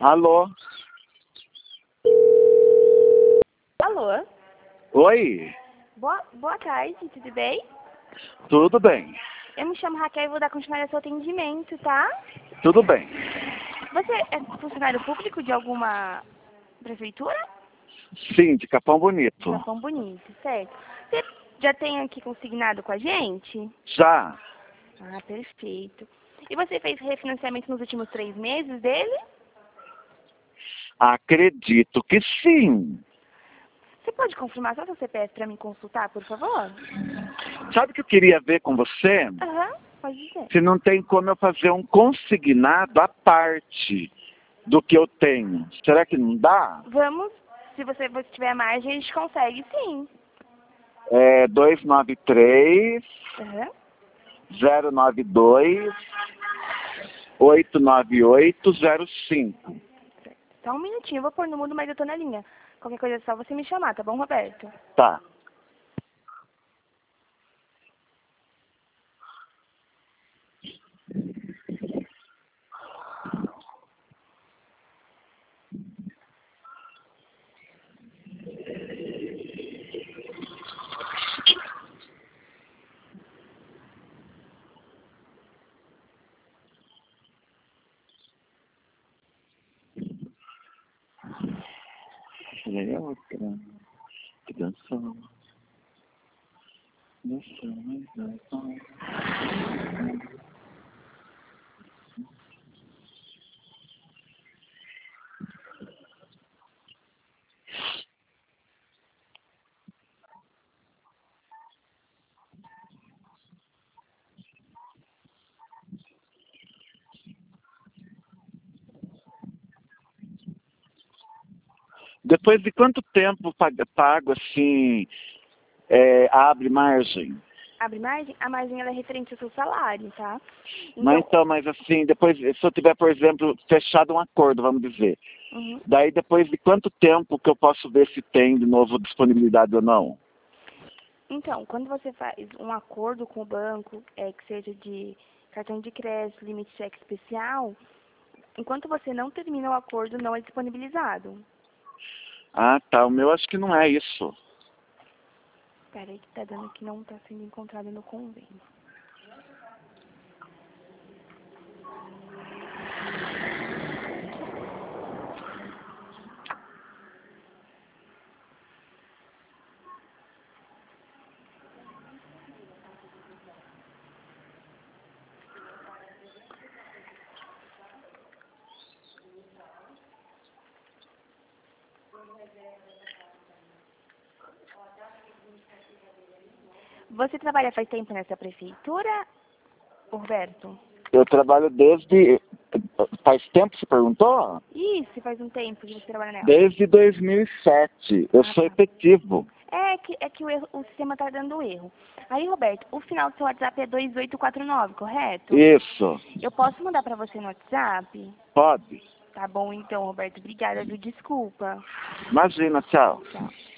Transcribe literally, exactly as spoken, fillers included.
Alô? Alô? Oi? Boa, boa tarde, tudo bem? Tudo bem. Eu me chamo Raquel e vou dar continuidade ao seu atendimento, tá? Tudo bem. Você é funcionário público de alguma prefeitura? Sim, de Capão Bonito. Capão Bonito, certo. Você já tem aqui consignado com a gente? Já. Ah, perfeito. E você fez refinanciamento nos últimos três meses dele? Acredito que sim. Você pode confirmar só seu C P F para me consultar, por favor? Sabe o que eu queria ver com você? Aham, pode dizer. Se não tem como eu fazer um consignado à parte do que eu tenho. Será que não dá? Vamos, se você, você tiver margem, a gente consegue sim. É dois nove três, Aham. zero nove dois, oito nove oito zero cinco. Só um minutinho, eu vou pôr no mudo, mas eu tô na linha. Qualquer coisa é só você me chamar, tá bom, Roberto? Tá. E é outra. Que dançou. Dançou, mas dançou. Depois de quanto tempo paga- pago assim, é, abre margem? Abre margem? A margem ela é referente ao seu salário, tá? Mas Então, então, mas assim, depois, se eu tiver, por exemplo, fechado um acordo, vamos dizer, uhum. daí depois de quanto tempo que eu posso ver se tem de novo disponibilidade ou não? Então, quando você faz um acordo com o banco, é, que seja de cartão de crédito, limite de cheque especial, enquanto você não termina o acordo, não é disponibilizado. Ah, tá, o meu acho que não é isso. Espera aí que tá dando que não tá sendo encontrado no convênio. Você trabalha faz tempo nessa prefeitura, Roberto? Eu trabalho desde... Faz tempo, você perguntou? Isso, faz um tempo que você trabalha nela. Desde dois mil e sete. Eu Ah, sou tá. efetivo. É que, é que o, erro, o sistema tá dando erro. Aí, Roberto, o final do seu WhatsApp é dois oito quatro nove, correto? Isso. Eu posso mandar pra você no WhatsApp? Pode. Tá bom então, Roberto. Obrigada, viu? Desculpa. Imagina, tchau. Tchau.